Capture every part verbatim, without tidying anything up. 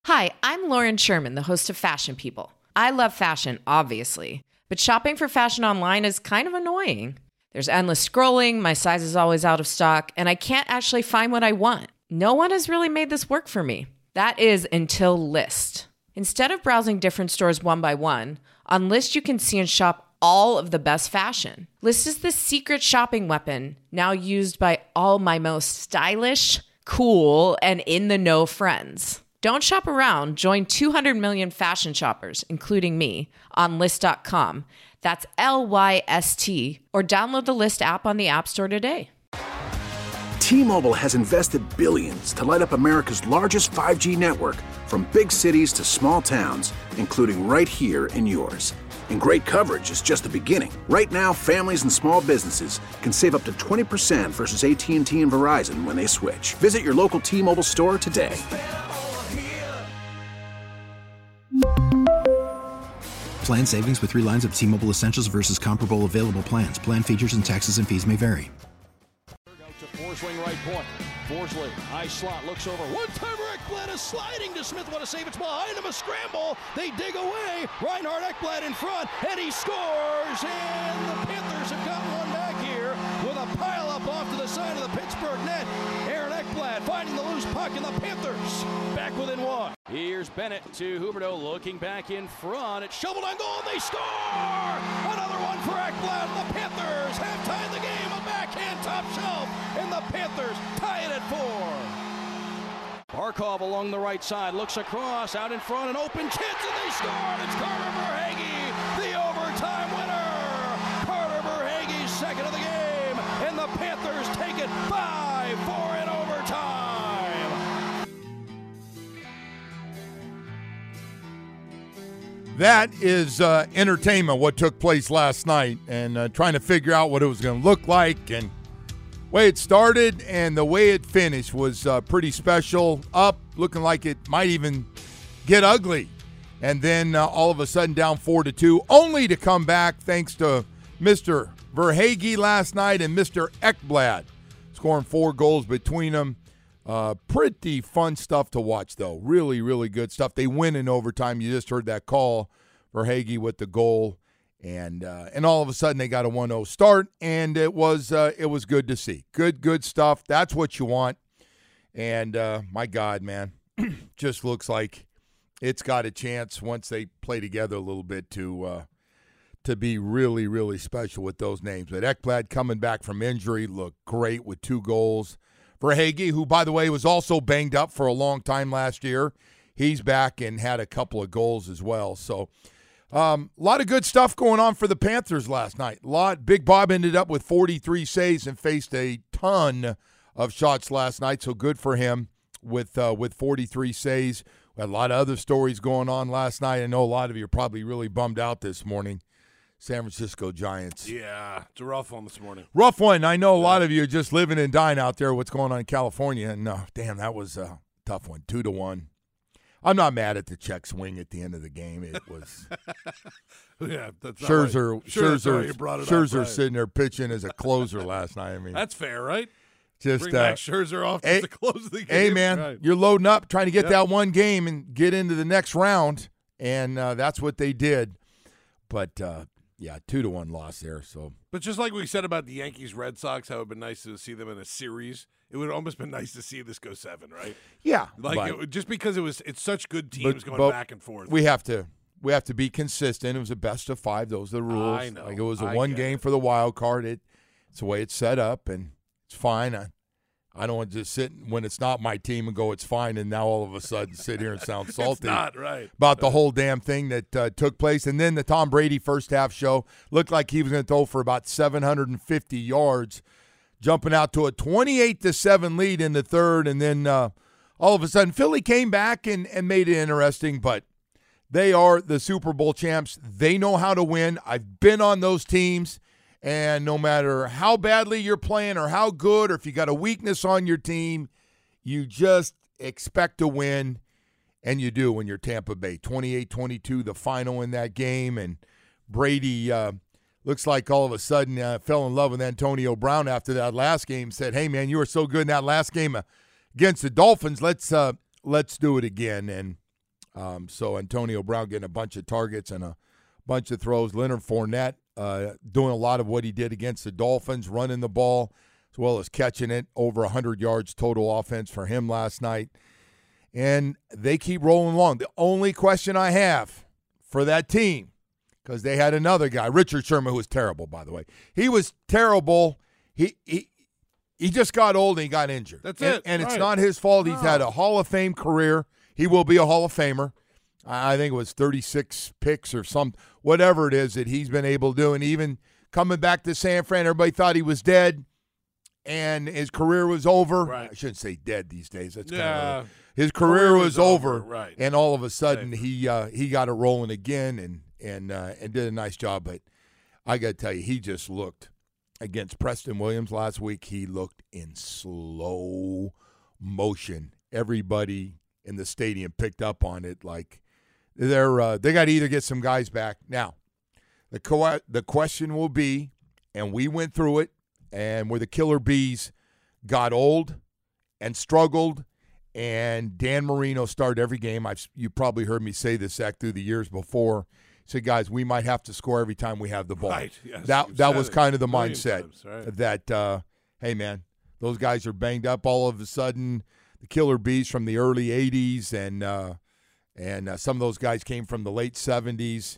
Hi, I'm Lauren Sherman, the host of Fashion People. I love fashion, obviously, but shopping for fashion online is kind of annoying. There's endless scrolling, my size is always out of stock, and I can't actually find what I want. No one has really made this work for me. That is until Lyst. Instead of browsing different stores one by one, on Lyst you can see and shop all of the best fashion. Lyst is the secret shopping weapon, now used by all my most stylish, cool, and in-the-know friends. Don't shop around. Join two hundred million fashion shoppers, including me, on Lyst dot com. That's L Y S T. Or download the Lyst app on the App Store today. T-Mobile has invested billions to light up America's largest five G network, from big cities to small towns, including right here in yours. And great coverage is just the beginning. Right now, families and small businesses can save up to twenty percent versus A T and T and Verizon when they switch. Visit your local T-Mobile store today. Plan savings with three lines of T-Mobile Essentials versus comparable available plans. Plan features and taxes and fees may vary. To Forsling right point. Forsling, high slot, looks over. One-timer Ekblad is sliding to Smith. Want to save it's behind him. A scramble. They dig away. Reinhard Ekblad in front, and he scores. And the Panthers have got one back here with a pile-up off to the side of the Pittsburgh net. Aaron Ekblad finding the loose puck, and the Panthers back within one. Here's Bennett to Huberdeau, looking back in front. It's shoveled on goal, and they score! Another one for Ekblad. The Panthers have tied the game. A backhand top shelf, and the Panthers tie it at four. Barkov along the right side, looks across, out in front, an open chance, and they score! And it's Carter Verhaeghe, the overtime winner! Carter Verhaeghe's second of the game, and the Panthers take it five four in overtime! That is uh, entertainment, what took place last night, and uh, trying to figure out what it was going to look like. And the way it started and the way it finished was uh, pretty special. Up, looking like it might even get ugly. And then uh, all of a sudden down four to two, only to come back thanks to Mister Verhaeghe last night and Mister Ekblad, scoring four goals between them. Uh, pretty fun stuff to watch, though. Really, really good stuff. They win in overtime. You just heard that call. Verhaeghe with the goal. And uh, and all of a sudden they got a one oh start, and it was uh, it was good to see. Good, good stuff. That's what you want. And, uh, my God, man, just looks like it's got a chance once they play together a little bit to uh, to be really, really special with those names. But Ekblad coming back from injury looked great with two goals. Verhaeghe, who, by the way, was also banged up for a long time last year, he's back and had a couple of goals as well. So um, a lot of good stuff going on for the Panthers last night. A lot. Big Bob ended up with forty-three saves and faced a ton of shots last night, so good for him with uh, with forty-three saves. We had a lot of other stories going on last night. I know a lot of you are probably really bummed out this morning. San Francisco Giants. Yeah, it's a rough one this morning. Rough one. I know a lot of you are just living and dying out there, what's going on in California. And, uh, damn, that was a tough one. Two to one. I'm not mad at the check swing at the end of the game. It was yeah, that's Scherzer, right. Sure, Scherzer, that's right. Scherzer right. sitting there pitching as a closer last night. I mean, that's fair, right? Just Bring uh, back Scherzer off hey, just to close the game. Hey, man, right. You're loading up, trying to get yep. that one game and get into the next round, and uh, that's what they did. But, uh, yeah, two to one loss there. So, but just like we said about the Yankees, Red Sox, how it would been nice to see them in a series. It would almost been nice to see this go seven, right? Yeah, like but, it, just because it was, it's such good teams but, going but back and forth. We have to, we have to be consistent. It was a best of five. Those are the rules. I know. Like it was a I one get game it. for the wild card. It, it's the way it's set up, and it's fine. I, I don't want to just sit when it's not my team and go, it's fine, and now all of a sudden sit here and sound salty it's not, right. about the whole damn thing that uh, took place. And then the Tom Brady first half show looked like he was going to throw for about seven hundred fifty yards, jumping out to a twenty-eight to seven lead in the third. And then uh, all of a sudden Philly came back and, and made it interesting. But they are the Super Bowl champs. They know how to win. I've been on those teams. And no matter how badly you're playing or how good, or if you got a weakness on your team, you just expect to win, and you do when you're Tampa Bay. twenty-eight twenty-two, the final in that game, and Brady uh, looks like all of a sudden uh, fell in love with Antonio Brown after that last game, said, hey, man, you were so good in that last game against the Dolphins. Let's uh, let's do it again. And Um, so Antonio Brown getting a bunch of targets and a bunch of throws. Leonard Fournette uh, doing a lot of what he did against the Dolphins, running the ball as well as catching it. Over one hundred yards total offense for him last night. And they keep rolling along. The only question I have for that team, because they had another guy, Richard Sherman, who was terrible, by the way. He was terrible. He he, he just got old and he got injured. That's and, it. And right. it's not his fault. He's no. had a Hall of Fame career. He will be a Hall of Famer. I think it was thirty-six picks or some, whatever it is that he's been able to do. And even coming back to San Fran, everybody thought he was dead and his career was over. Right. I shouldn't say dead these days. That's Yeah. kind of his career, career was, was over, over. Right. And all of a sudden Safe. he uh, he got it rolling again and and uh, and did a nice job. But I got to tell you, he just looked against Preston Williams last week. He looked in slow motion. Everybody in the stadium picked up on it. Like they're uh, they got to either get some guys back now. The co- the question will be, and we went through it, and where the Killer Bees got old and struggled. And Dan Marino started every game. I've you probably heard me say this, Zach, through the years before. He said, guys, we might have to score every time we have the ball. Right, yes, that that was it kind of the mindset times, right. that, uh, hey, man, those guys are banged up. All of a sudden, the Killer Bees from the early eighties and uh, and uh, some of those guys came from the late seventies.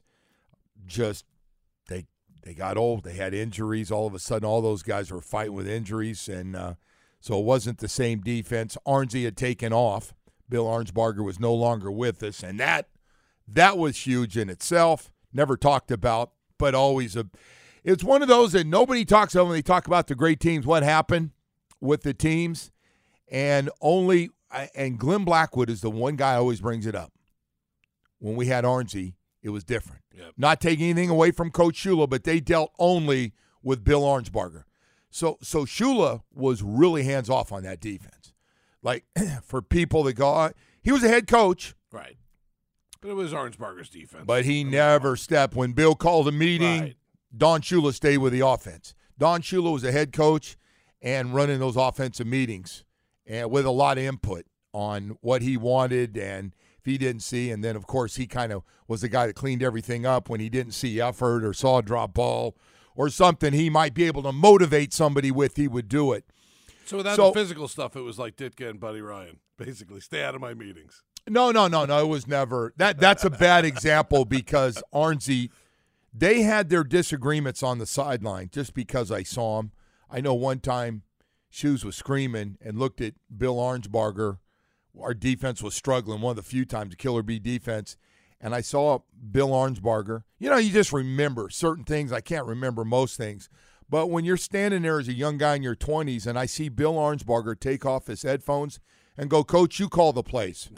Just they they got old. They had injuries. All of a sudden, all those guys were fighting with injuries, and uh, so it wasn't the same defense. Arnsey had taken off. Bill Arnsparger was no longer with us, and that that was huge in itself. Never talked about, but always a. It's one of those that nobody talks about when they talk about the great teams. What happened with the teams, and only and Glenn Blackwood is the one guy who always brings it up. When we had Arnsey, it was different. Yep. Not taking anything away from Coach Shula, but they dealt only with Bill Arnsparger. So so Shula was really hands-off on that defense. Like, for people that go, he was a head coach. Right. But it was Arnsparger's defense. But he never stepped. When Bill called a meeting, right. Don Shula stayed with the offense. Don Shula was a head coach and running those offensive meetings and with a lot of input on what he wanted and if he didn't see. And then, of course, he kind of was the guy that cleaned everything up when he didn't see effort or saw a drop ball or something he might be able to motivate somebody with, he would do it. So without so, the physical stuff, it was like Ditka and Buddy Ryan. Basically, stay out of my meetings. No, no, no, no. It was never. That That's a bad example because Arnsey, they had their disagreements on the sideline just because I saw him. I know one time Shoes was screaming and looked at Bill Arnsparger. Our defense was struggling one of the few times, the Killer Bee defense. And I saw Bill Arnsparger. You know, you just remember certain things. I can't remember most things. But when you're standing there as a young guy in your twenties and I see Bill Arnsparger take off his headphones and go, Coach, you call the plays.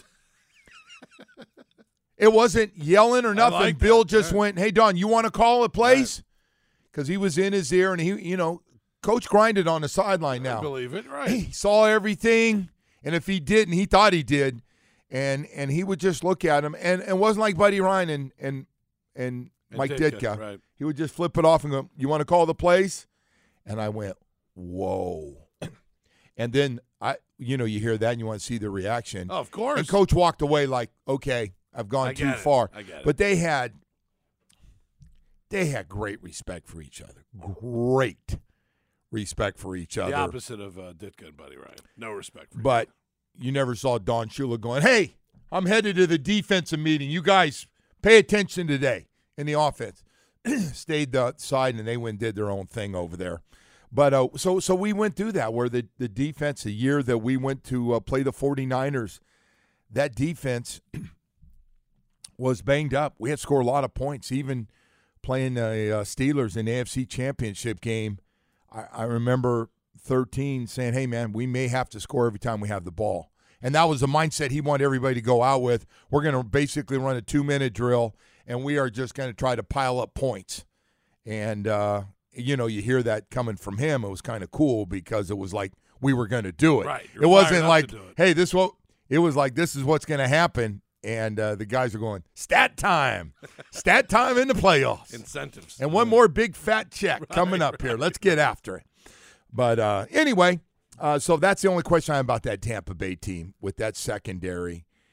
It wasn't yelling or nothing. Like Bill that. just yeah. went, hey, Don, you want to call the plays? Because right. he was in his ear and he, you know, Coach grinded on the sideline now. I believe it, right. He saw everything. And if he didn't, he thought he did. And and he would just look at him. And, and it wasn't like Buddy Ryan and and, and, and Mike Ditka. Ditka. Right. He would just flip it off and go, you want to call the plays? And I went, whoa. And then, I, you know, you hear that and you want to see the reaction. Oh, of course. And Coach walked away like, okay, I've gone too it. far. I get it. But they had, they had great respect for each other. Great respect for each other. The opposite of uh, Ditka and Buddy Ryan. No respect for But each you never saw Don Shula going, hey, I'm headed to the defensive meeting. You guys pay attention today in the offense. Stayed the side, and they went and did their own thing over there. But uh, so so we went through that where the, the defense, the year that we went to uh, play the 49ers, that defense was banged up. We had to score a lot of points, even playing the uh, Steelers in the A F C Championship game. I, I remember thirteen saying, hey, man, we may have to score every time we have the ball. And that was the mindset he wanted everybody to go out with. We're going to basically run a two-minute drill, and we are just going to try to pile up points. And, uh, you know, you hear that coming from him. It was kind of cool because it was like we were going to do it. Right. It wasn't like, it. hey, this what it was like this is what's going to happen. And uh, the guys are going, stat time. Stat time in the playoffs. Incentives. And one more big fat check right, coming up right. here. Let's get after it. But uh, anyway, uh, so that's the only question I have about that Tampa Bay team with that secondary.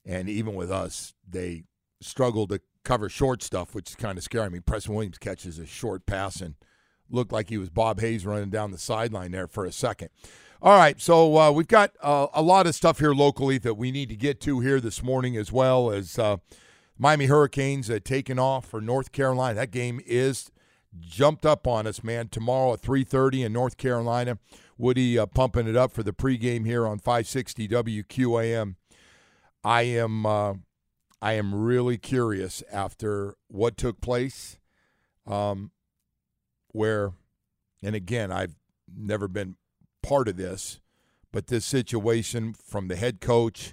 And even with us, they struggle to cover short stuff, which is kind of scary. I mean, Preston Williams catches a short pass and looked like he was Bob Hayes running down the sideline there for a second. All right, so uh, we've got uh, a lot of stuff here locally that we need to get to here this morning, as well as uh, Miami Hurricanes uh, taking off for North Carolina. That game is jumped up on us, man. Tomorrow at three thirty in North Carolina. Woody uh, pumping it up for the pregame here on five sixty W Q A M. I am uh, I am really curious after what took place, um, where, and again, I've never been part of this, but this situation from the head coach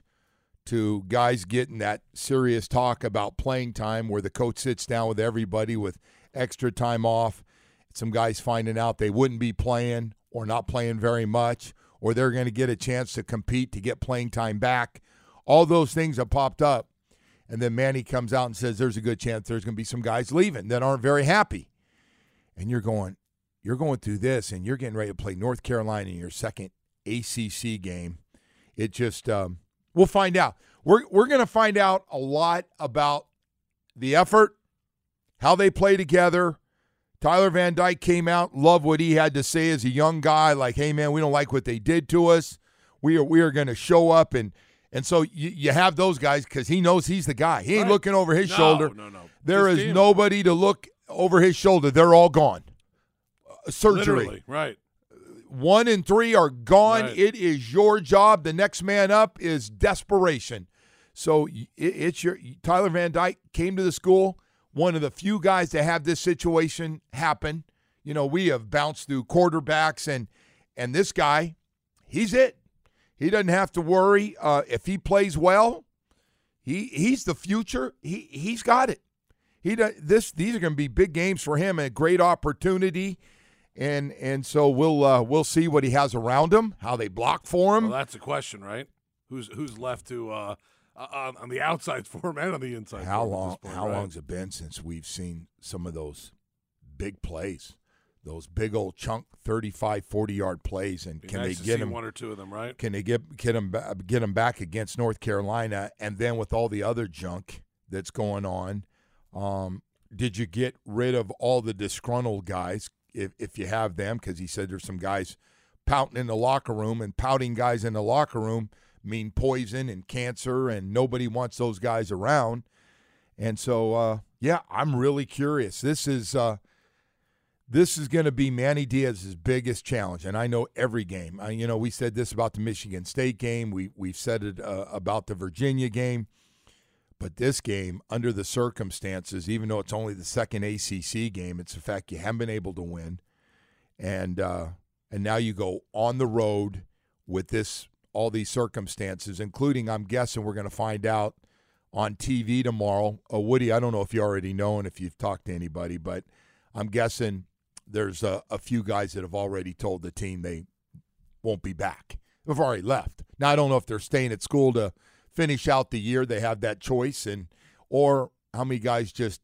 to guys getting that serious talk about playing time where the coach sits down with everybody with extra time off, some guys finding out they wouldn't be playing or not playing very much, or they're going to get a chance to compete to get playing time back. All those things have popped up, and then Manny comes out and says there's a good chance there's going to be some guys leaving that aren't very happy. And you're going, you're going through this, and you're getting ready to play North Carolina in your second A C C game. It just, um, we'll find out. We're we're going to find out a lot about the effort, how they play together. Tyler Van Dyke came out, loved what he had to say as a young guy, like, hey, man, we don't like what they did to us. We are we are going to show up. And and so you, you have those guys because he knows he's the guy. He ain't right. looking over his no, shoulder. No, no, There His is team. nobody to look over his shoulder. They're all gone. Uh, surgery. Literally, right. One and three are gone. Right. It is your job. The next man up is desperation. So it, it's your Tyler Van Dyke came to the school, one of the few guys to have this situation happen. You know, we have bounced through quarterbacks, and and this guy, he's it. He doesn't have to worry. Uh, if he plays well, he he's the future. He he's got it. He does, this these are going to be big games for him, and a great opportunity. And and so we'll uh, we'll see what he has around him, how they block for him. Well, that's the question, right? Who's who's left to uh, uh, on the outside for him and on the inside? How for him at long? this point, How right? long's it been since we've seen some of those big plays, those big old chunk thirty-five, forty-yard plays, and Be can nice they to get see them? one or two of them, right? Can they get get them get them back against North Carolina? And then with all the other junk that's going on, um, did you get rid of all the disgruntled guys? If if you have them, because he said there's some guys pouting in the locker room, and pouting guys in the locker room mean poison and cancer, and nobody wants those guys around. And so, uh, yeah, I'm really curious. This is uh, this is going to be Manny Diaz's biggest challenge, and I know every game. I, you know, we said this about the Michigan State game. We we've said it uh, about the Virginia game. But this game, under the circumstances, even though it's only the second A C C game, it's the fact you haven't been able to win. And uh, and now you go on the road with this all these circumstances, including, I'm guessing we're going to find out on T V tomorrow. Uh, Woody, I don't know if you already know and if you've talked to anybody, but I'm guessing there's a, a few guys that have already told the team they won't be back. They've already left. Now, I don't know if they're staying at school to finish out the year. They have that choice, and or how many guys just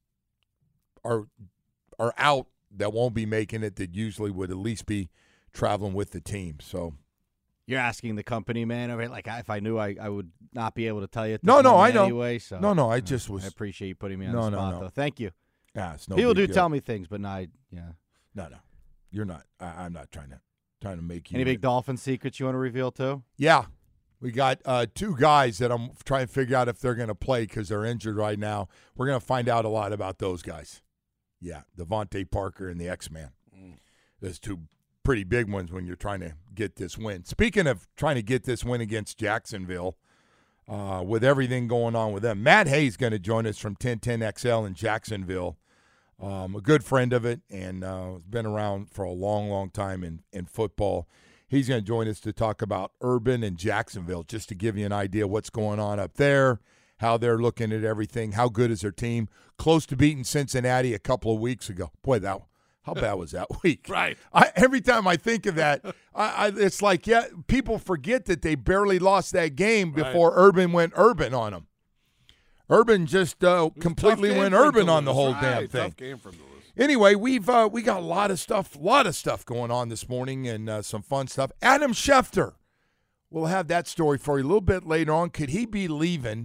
are are out that won't be making it that usually would at least be traveling with the team. So you're asking the company man over here, like if I knew I, I would not be able to tell you at this no, no, I moment know. anyway. So no, no, I just was. I appreciate you putting me on No, the no, spot, no. though. Thank you. Yeah, it's no People big do deal. tell me things, but not. Yeah. No, no, you're not. I, I'm not trying to trying to make you. Any big Dolphin secrets you want to reveal too? Yeah. We got uh, two guys that I'm trying to figure out if they're going to play because they're injured right now. We're going to find out a lot about those guys. Yeah, Devontae Parker and the X-Man. Mm. There's two pretty big ones when you're trying to get this win. Speaking of trying to get this win against Jacksonville, uh, with everything going on with them, Matt Hayes going to join us from ten ten X L in Jacksonville. Um, a good friend of it, and uh, has been around for a long, long time in, in football. He's going to join us to talk about Urban and Jacksonville, just to give you an idea what's going on up there, how they're looking at everything, how good is their team. Close to beating Cincinnati a couple of weeks ago. Boy, that how bad was that week? Right. I, every time I think of that, I, I, it's like, yeah, people forget that they barely lost that game before right. Urban went urban on them. Urban just uh, completely went urban on the whole right. damn thing. Tough game for them to lose. Anyway, we've uh, we got a lot of stuff, a lot of stuff going on this morning, and uh, some fun stuff. Adam Schefter, we'll have that story for you a little bit later on. Could he be leaving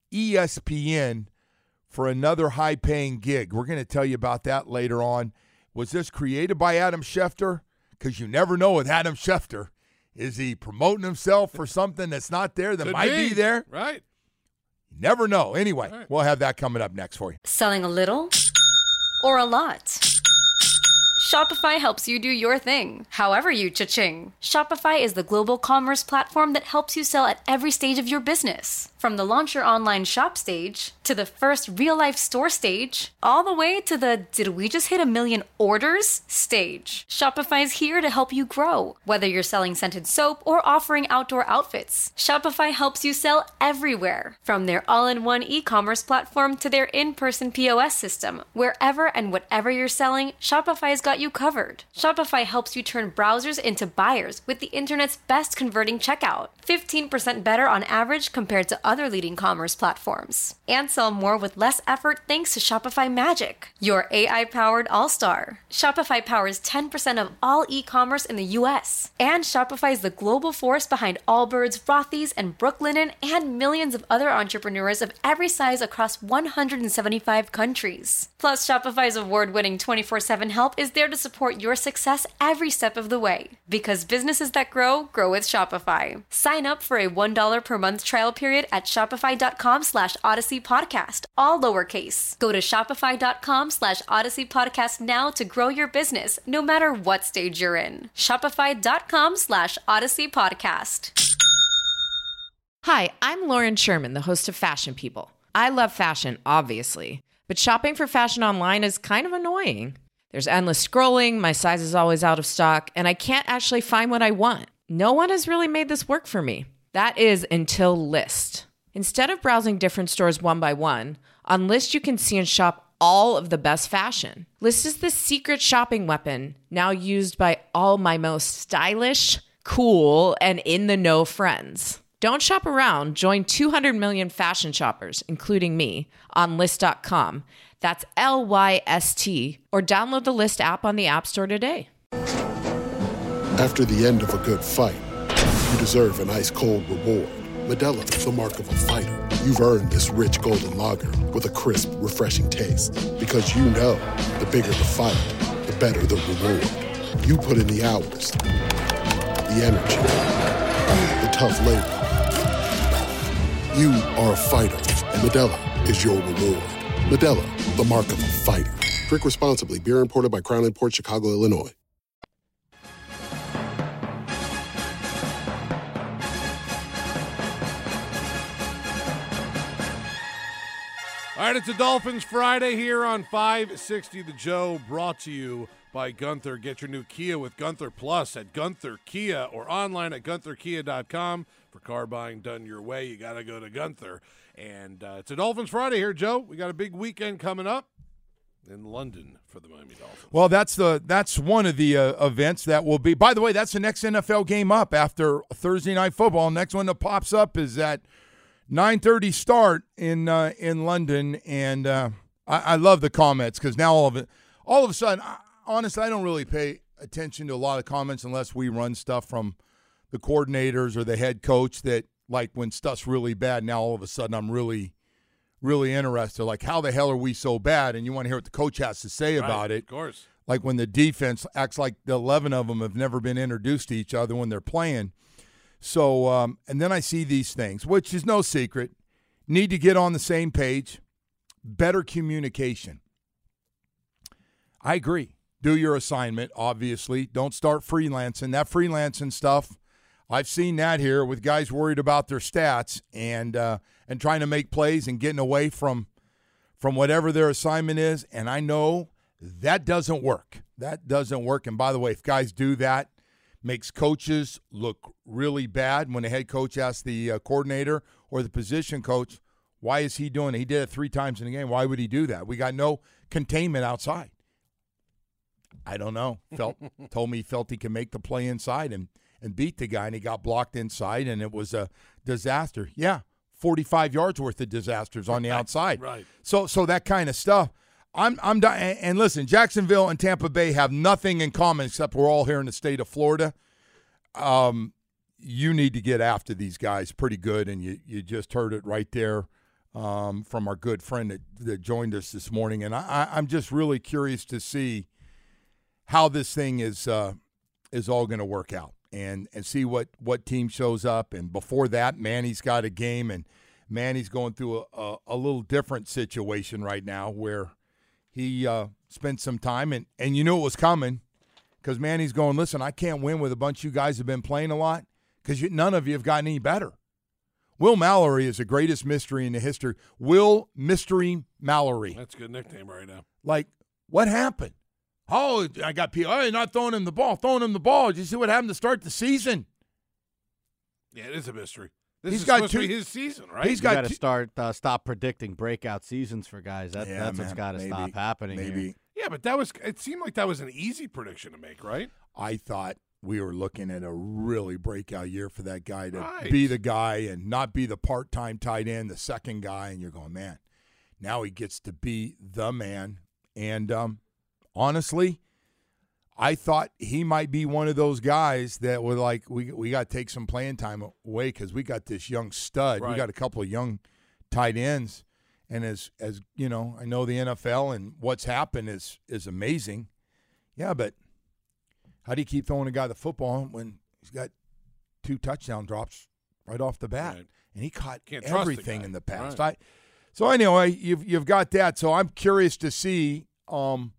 E S P N for another high-paying gig. We're going to tell you about that later on. Was this created by Adam Schefter? Because you never know with Adam Schefter. Is he promoting himself for something that's not there that Could might be. be there? Right. You never know. Anyway, right. We'll have that coming up next for you. Selling a little or a lot? Shopify helps you do your thing, however you cha-ching. Shopify is the global commerce platform that helps you sell at every stage of your business. From the launch your online shop stage, to the first real-life store stage, all the way to the did we just hit a million orders stage. Shopify is here to help you grow. Whether you're selling scented soap or offering outdoor outfits, Shopify helps you sell everywhere. From their all-in-one e-commerce platform to their in-person P O S system, wherever and whatever you're selling, Shopify's got you covered. Shopify helps you turn browsers into buyers with the internet's best converting checkout. fifteen percent better on average compared to other leading commerce platforms. And sell more with less effort thanks to Shopify Magic, your A I-powered all-star. Shopify powers ten percent of all e-commerce in the U S. And Shopify is the global force behind Allbirds, Rothy's, and Brooklinen, and millions of other entrepreneurs of every size across one hundred seventy-five countries. Plus, Shopify's award-winning twenty-four seven help is there to support your success every step of the way. Because businesses that grow, grow with Shopify. Sign up for a one dollar per month trial period at shopify.com slash Odyssey Podcast, all lowercase. Go to shopify.com slash Odyssey Podcast now to grow your business, no matter what stage you're in. Shopify.com slash Odyssey Podcast. Hi, I'm Lauren Sherman, the host of Fashion People. I love fashion, obviously, but shopping for fashion online is kind of annoying. There's endless scrolling, my size is always out of stock, and I can't actually find what I want. No one has really made this work for me. That is until Lyst. Instead of browsing different stores one by one, on Lyst you can see and shop all of the best fashion. Lyst is the secret shopping weapon now used by all my most stylish, cool, and in-the-know friends. Don't shop around. Join two hundred million fashion shoppers, including me, on Lyst dot com. That's L Y S T, or download the Lyst app on the App Store today. After the end of a good fight, you deserve an ice-cold reward. Modelo is the mark of a fighter. You've earned this rich golden lager with a crisp, refreshing taste. Because you know, the bigger the fight, the better the reward. You put in the hours, the energy, the tough labor. You are a fighter, and Modelo is your reward. Modelo, the mark of a fighter. Drink responsibly. Beer imported by Crown Imports, Chicago, Illinois. All right, it's a Dolphins Friday here on five sixty The Joe, brought to you by Gunther. Get your new Kia with Gunther Plus at Gunther Kia or online at gunther kia dot com. For car buying done your way, you got to go to Gunther. And uh, it's a Dolphins Friday here, Joe. We got a big weekend coming up in London for the Miami Dolphins. Well, that's the that's one of the uh, events that will be. By the way, that's the next N F L game up after Thursday Night Football. Next one that pops up is that nine thirty start in uh, in London, and uh, I, I love the comments because now all of it, all of a sudden, I, honestly, I don't really pay attention to a lot of comments unless we run stuff from the coordinators or the head coach that, like, when stuff's really bad, now all of a sudden I'm really, really interested. Like, how the hell are we so bad? And you want to hear what the coach has to say Right, about it. Of course. Like when the defense acts like the eleven of them have never been introduced to each other when they're playing. So, um, and then I see these things, which is no secret. Need to get on the same page. Better communication. I agree. Do your assignment, obviously. Don't start freelancing. That freelancing stuff, I've seen that here with guys worried about their stats and uh, and trying to make plays and getting away from from whatever their assignment is. And I know that doesn't work. That doesn't work. And by the way, if guys do that, makes coaches look really bad when the head coach asks the uh, coordinator or the position coach, why is he doing it? He did it three times in a game. Why would he do that? We got no containment outside. I don't know. Felt told me he felt he could make the play inside and, and beat the guy, and he got blocked inside, and it was a disaster. Yeah, forty-five yards worth of disasters on the outside. Right. So so that kind of stuff. I'm I'm and, and listen, Jacksonville and Tampa Bay have nothing in common except we're all here in the state of Florida. Um, you need to get after these guys pretty good, and you you just heard it right there um, from our good friend that, that joined us this morning. And I, I, I'm just really curious to see how this thing is uh, is all going to work out and, and see what, what team shows up. And before that, Manny's got a game, and Manny's going through a, a, a little different situation right now where he uh, spent some time, and, and you knew it was coming because Manny's going, listen, I can't win with a bunch of you guys who have been playing a lot because none of you have gotten any better. Will Mallory is the greatest mystery in the history. Will Mystery Mallory. That's a good nickname right now. Like, what happened? Oh, I got people. Oh, you're not throwing him the ball. Throwing him the ball. Did you see what happened to start the season? Yeah, it is a mystery. This he's is got supposed two, to be his season, right? He's got to start uh, stop predicting breakout seasons for guys. That, yeah, that's man, what's got to maybe, stop happening. Maybe. Here. Yeah, but that was. It seemed like that was an easy prediction to make, right? I thought we were looking at a really breakout year for that guy to right. be the guy and not be the part-time tight end, the second guy. And you're going, man, now he gets to be the man. And um, honestly, I thought he might be one of those guys that were like, we we got to take some playing time away because we got this young stud. Right. We got a couple of young tight ends. And as, as you know, I know the N F L and what's happened is is amazing. Yeah, but how do you keep throwing a guy the football when he's got two touchdown drops right off the bat? Right. And he caught Can't trust the everything guy. in the past. Right. I, so anyway, you've you've got that. So I'm curious to see um,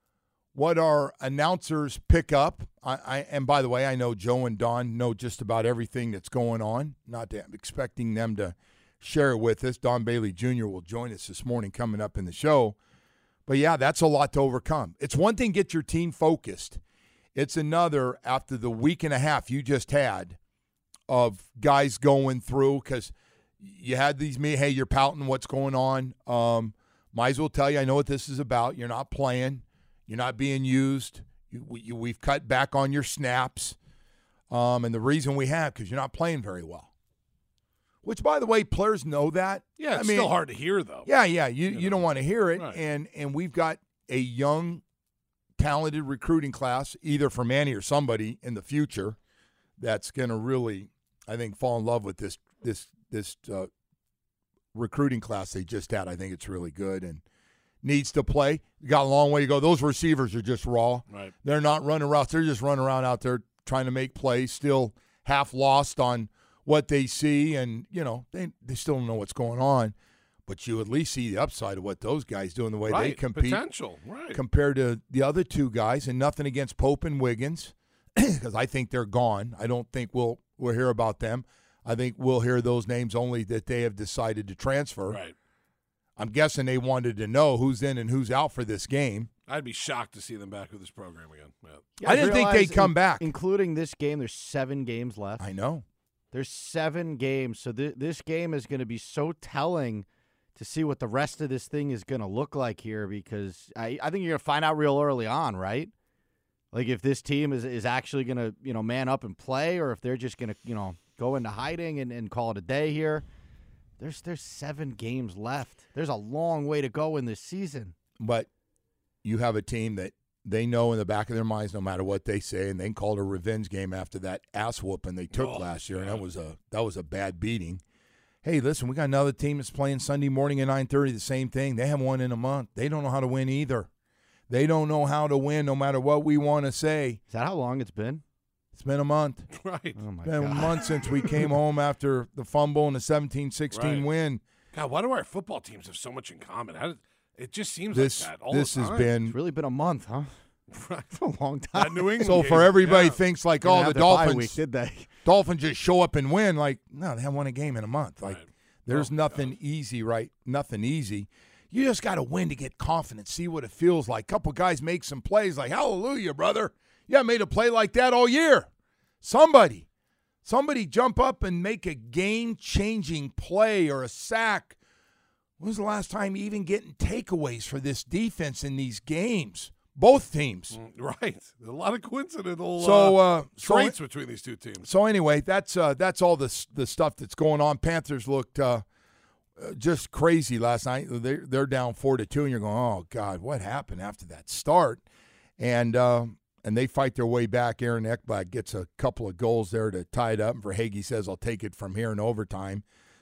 what our announcers pick up. I, I and by the way, I know Joe and Don know just about everything that's going on. Not that I'm expecting them to share it with us. Don Bailey Junior will join us this morning coming up in the show. But, yeah, that's a lot to overcome. It's one thing get your team focused. It's another after the week and a half you just had of guys going through because you had these, me, hey, you're pouting what's going on. Um, might as well tell you, I know what this is about. You're not playing. You're not being used. You, we, we've cut back on your snaps. Um, and the reason we have, because you're not playing very well. Which, by the way, players know that. Yeah, it's I mean, still hard to hear, though. Yeah, yeah, you, You you, know. don't want to hear it. Right. And and we've got a young, talented recruiting class, either for Manny or somebody in the future, that's going to really, I think, fall in love with this this this uh, recruiting class they just had. I think it's really good and needs to play. You got a long way to go. Those receivers are just raw. Right. They're not running routes. They're just running around out there trying to make plays, still half lost on what they see, and, you know, they they still don't know what's going on. But you at least see the upside of what those guys do and the way Right. they compete. Potential, right. Compared to the other two guys, and nothing against Pope and Wiggins, because I think they're gone. I don't think we'll we'll hear about them. I think we'll hear those names only that they have decided to transfer. Right. I'm guessing they wanted to know who's in and who's out for this game. I'd be shocked to see them back with this program again. Yeah. You I guys didn't think realize they'd come in- back. Including this game, there's seven games left. I know. There's seven games. So th- this game is going to be so telling to see what the rest of this thing is going to look like here, because I, I think you're going to find out real early on, right? Like if this team is, is actually going to, you know, man up and play, or if they're just going to, you know, go into hiding and, and call it a day here. There's there's seven games left. There's a long way to go in this season. But you have a team that they know in the back of their minds, no matter what they say, and they called a revenge game after that ass whooping they took Oh, last year, and yeah. that was a that was a bad beating. Hey, listen, we got another team that's playing Sunday morning at nine thirty, the same thing. They haven't won in a month. They don't know how to win either. They don't know how to win no matter what we want to say. Is that how long it's been? It's been a month. Right. Oh, my It's been God. a month since we came home after the fumble and the seventeen sixteen Right. win. God, why do our football teams have so much in common? How did, it just seems This like that all this the has time. been It's really been a month, huh? Right. It's a long time. That New England so game, for everybody yeah. thinks like, Didn't oh, have the their bye Dolphins week, did they? Dolphins just show up and win. Like, no, they haven't won a game in a month. Like, Right. there's Oh, nothing easy, right? Nothing easy. You just got to win to get confidence, see what it feels like. Couple guys make some plays like, hallelujah, brother. You haven't made a play like that all year. Somebody, somebody jump up and make a game-changing play or a sack. When was the last time you even getting takeaways for this defense in these games? Both teams. Mm, Right. There's a lot of coincidental So, uh, uh, so traits between these two teams. So anyway, that's uh, that's all the s- the stuff that's going on. Panthers looked uh, uh, just crazy last night. They're they're down four to two, and you're going, oh God, what happened after that start? And uh, and they fight their way back. Aaron Ekblad gets a couple of goals there to tie it up. And Verhaeghe says, I'll take it from here in overtime.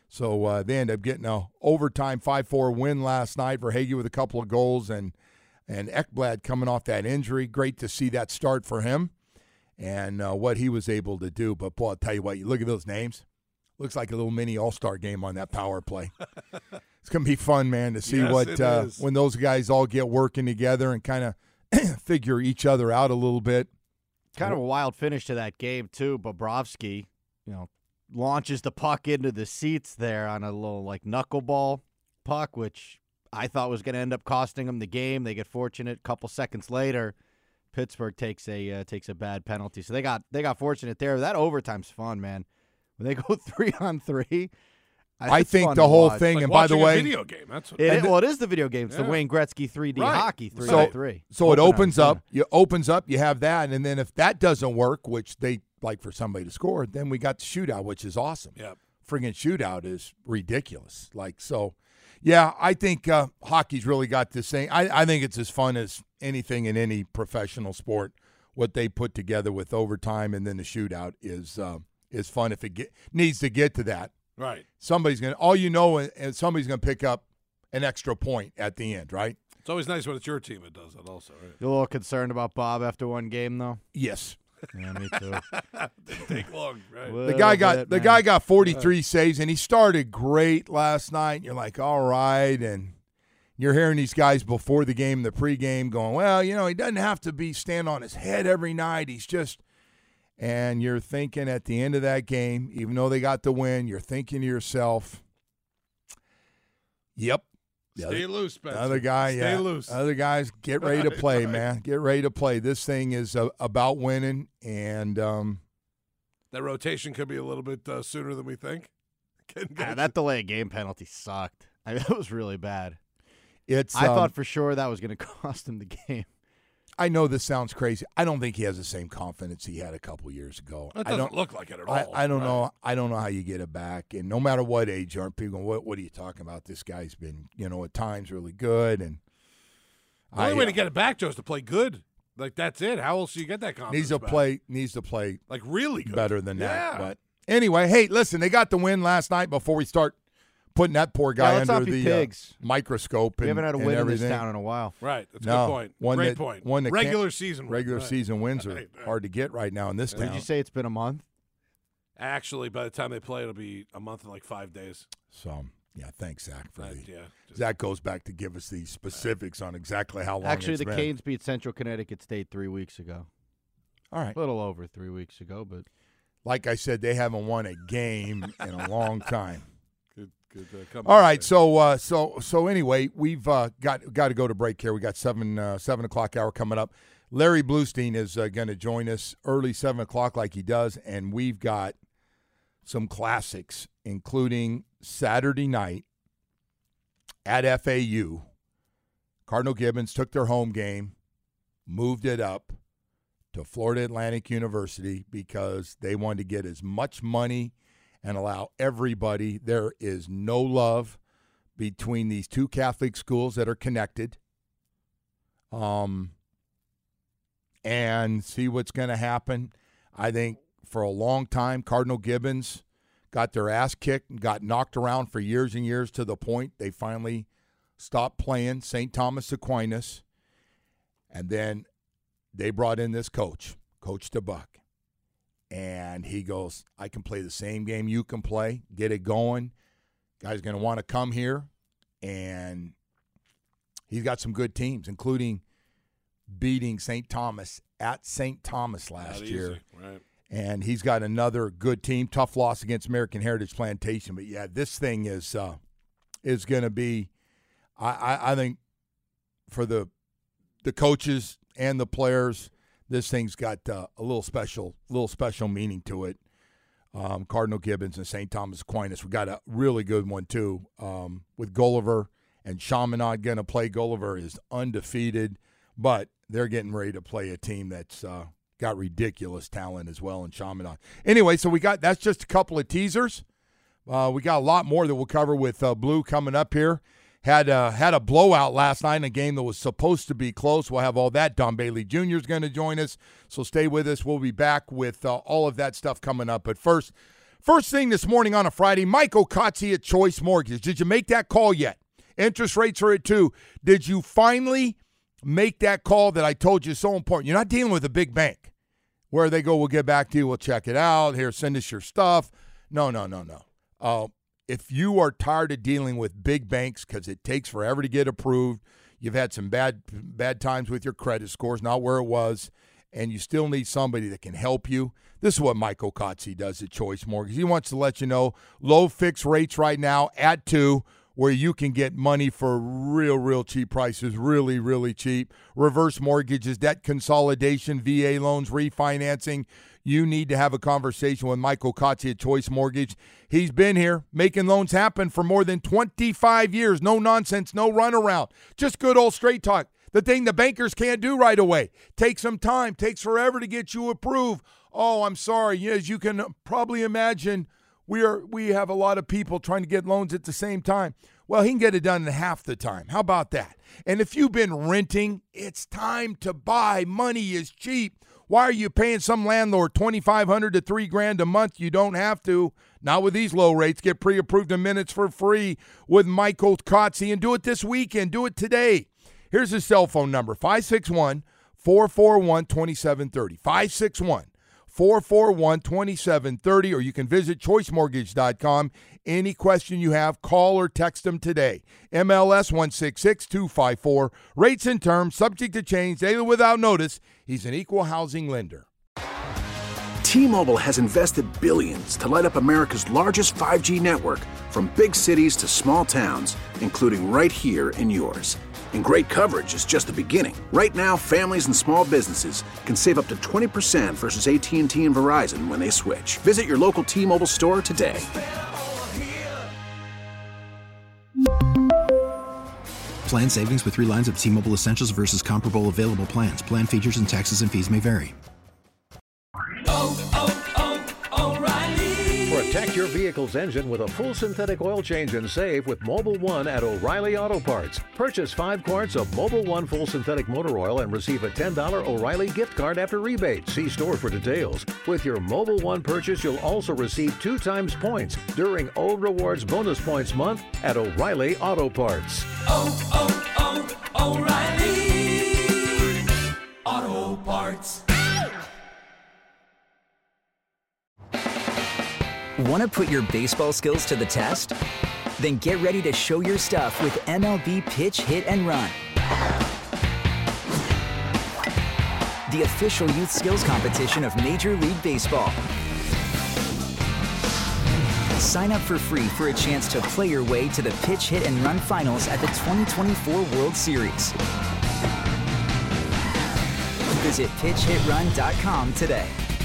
So uh, they end up getting a overtime five four win last night. Verhaeghe with a couple of goals, and and Ekblad coming off that injury. Great to see that start for him and uh, what he was able to do. But, boy, I'll tell you what, you look at those names. Looks like a little mini all-star game on that power play. It's going to be fun, man, to see yes, what uh, when those guys all get working together and kind of figure each other out a little bit. Kind of a wild finish to that game, too. Bobrovsky, you know, launches the puck into the seats there on a little, like, knuckleball puck, which I thought was going to end up costing them the game. They get fortunate. A couple seconds later, Pittsburgh takes a uh, takes a bad penalty. So they got they got fortunate there. That overtime's fun, man. When they go three on three, I think the whole thing, like and by the way, a video game. That's what it, it, well, it is the video game. It's yeah. the Wayne Gretzky three D right. hockey three so, on three. So it Open opens on, up. You opens up. You have that, and then if that doesn't work, which they like for somebody to score, then we got the shootout, which is awesome. Yeah, friggin' shootout is ridiculous. Like so, yeah. I think uh, hockey's really got this thing. I, I think it's as fun as anything in any professional sport. What they put together with overtime and then the shootout is uh, is fun. If it get, needs to get to that, right? Somebody's gonna. All you know, and somebody's gonna pick up an extra point at the end, right? It's always nice when it's your team that does it, also. Right? You're a little concerned about Bob after one game, though. Yes. Yeah, me too. Didn't take long, right? The guy got bit, the man. guy got forty-three saves, and he started great last night. You're like, all right, and you're hearing these guys before the game, the pregame, going, well, you know, he doesn't have to be stand on his head every night. He's just, and you're thinking at the end of that game, even though they got the win, you're thinking to yourself, yep. The Stay other, loose, Spencer. Other guy, Stay yeah. loose. Other guys, get ready to Right, play, right. man. Get ready to play. This thing is uh, about winning, and um, that rotation could be a little bit uh, sooner than we think. Yeah, that delay game penalty sucked. I mean, that was really bad. it's. I um, thought for sure that was going to cost him the game. I know this sounds crazy. I don't think he has the same confidence he had a couple years ago. It I doesn't don't look like it at all. I, I don't right? know. I don't know how you get it back. And no matter what age you are, people go, what, what are you talking about? This guy's been, you know, at times really good. And The only I, way uh, to get it back, Joe, is to play good. Like, that's it. How else do you get that confidence needs to back? play. Needs to play Like, really good. better than that. Yeah. But anyway, hey, listen, they got the win last night. Before we start putting that poor Yeah, guy let's under not be the uh, pigs. microscope, and, We haven't had a and win in everything. this town in a while. Right. That's a No, good point. one Great that- point. one that Regular can't- season win. Regular Right. season wins are Right, right. hard to get right now in this Did town. you say it's been a month? Actually, by the time they play, it'll be a month and like five days. So, yeah, thanks, Zach, for Uh, the. yeah. just- Zach goes back to give us the specifics on exactly how long. Actually, it's the been. Canes beat Central Connecticut State three weeks ago. All right. A little over three weeks ago, but Like I said, they haven't won a game in a long time. Good, good uh, comeback All right, there. so uh, so so anyway, we've uh, got got to go to break here. We got seven uh, seven o'clock hour coming up. Larry Bluestein is uh, going to join us early seven o'clock, like he does, and we've got some classics, including Saturday night at F A U. Cardinal Gibbons took their home game, moved it up to Florida Atlantic University because they wanted to get as much money and allow everybody. There is no love between these two Catholic schools that are connected. Um, and see what's going to happen. I think for a long time, Cardinal Gibbons got their ass kicked and got knocked around for years and years to the point they finally stopped playing Saint Thomas Aquinas. And then they brought in this coach, Coach DeBuck. And he goes, I can play the same game you can play, get it going. Guys going to want to come here. And he's got some good teams, including beating Saint Thomas at Saint Thomas last Not year. easy, right. And he's got another good team. Tough loss against American Heritage Plantation. But, yeah, this thing is uh, is going to be, I, I, I think, for the the coaches and the players, this thing's got uh, a little special, little special meaning to it. Um, Cardinal Gibbons and Saint Thomas Aquinas. We got a really good one too um, with Gulliver and Chaminade going to play. Gulliver is undefeated, but they're getting ready to play a team that's uh, got ridiculous talent as well in Chaminade. Anyway, so we got that's just a couple of teasers. Uh, we got a lot more that we'll cover with uh, Blue coming up here. Had uh, had a blowout last night in a game that was supposed to be close. We'll have all that. Don Bailey Junior is going to join us, so stay with us. We'll be back with uh, all of that stuff coming up. But first, First thing this morning on a Friday, Mike Okatsi at Choice Mortgage. Did you make that call yet? Interest rates are at two. Did you finally make that call that I told you is so important? You're not dealing with a big bank where they go, we'll get back to you, we'll check it out, here, send us your stuff. No, no, no, no. Uh, if you are tired of dealing with big banks because it takes forever to get approved, you've had some bad bad times with your credit scores, not where it was, and you still need somebody that can help you, this is what Mike Okatsi does at Choice Mortgage. He wants to let you know low fixed rates right now at two, where you can get money for real, real cheap prices, really, really cheap. Reverse mortgages, debt consolidation, V A loans, refinancing. You need to have a conversation with Mike Okatsi at Choice Mortgage. He's been here making loans happen for more than twenty-five years. No nonsense, no runaround. Just good old straight talk. The thing the bankers can't do right away. Takes some time, takes forever to get you approved. Oh, I'm sorry. As you can probably imagine, we are we have a lot of people trying to get loans at the same time. Well, he can get it done in half the time. How about that? And if you've been renting, it's time to buy. Money is cheap. Why are you paying some landlord twenty-five hundred dollars to three grand a month? You don't have to. Not with these low rates. Get pre-approved in minutes for free with Mike Okatsi, and do it this weekend. Do it today. Here's his cell phone number, five six one, four four one, two seven three zero. five six one, four four one, two seven three zero, or you can visit choice mortgage dot com. Any question you have, call or text them today. M L S one six six two five four. Rates and terms subject to change daily without notice. He's an equal housing lender. T-Mobile has invested billions to light up America's largest five G network, from big cities to small towns, including right here in yours. And great coverage is just the beginning. Right now, families and small businesses can save up to twenty percent versus A T and T and Verizon when they switch. Visit your local T-Mobile store today. Plan savings with three lines of T-Mobile Essentials versus comparable available plans. Plan features and taxes and fees may vary. Oh, oh, oh, O'Reilly. Protect your vehicle's engine with a full synthetic oil change and save with Mobile One at O'Reilly Auto Parts. Purchase five quarts of Mobile One full synthetic motor oil and receive a ten dollars O'Reilly gift card after rebate. See store for details. With your Mobile One purchase, you'll also receive two times points during O Rewards Bonus Points Month at O'Reilly Auto Parts. Oh, oh, oh, O'Reilly Auto Parts. Want to put your baseball skills to the test? Then get ready to show your stuff with M L B Pitch, Hit, and Run. The official youth skills competition of Major League Baseball. Sign up for free for a chance to play your way to the Pitch, Hit, and Run finals at the twenty twenty-four World Series. Visit pitch hit run dot com today.